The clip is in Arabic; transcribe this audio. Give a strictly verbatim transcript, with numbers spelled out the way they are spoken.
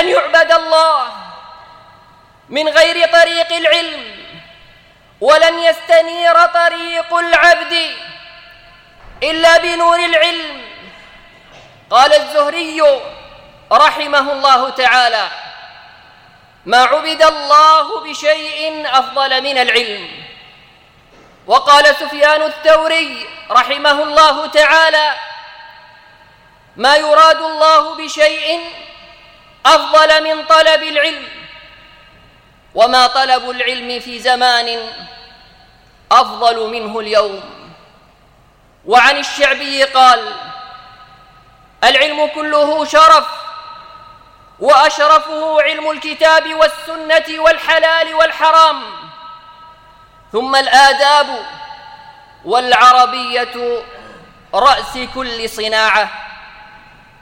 ولن يعبد الله من غير طريق العلم، ولن يستنير طريق العبد إلا بنور العلم. قال الزهري رحمه الله تعالى: ما عبد الله بشيء أفضل من العلم. وقال سفيان الثوري رحمه الله تعالى: ما يراد الله بشيء أفضل من طلب العلم، وما طلب العلم في زمان أفضل منه اليوم. وعن الشعبي قال: العلم كله شرف، وأشرفه علم الكتاب والسنة والحلال والحرام، ثم الآداب، والعربية رأس كل صناعة.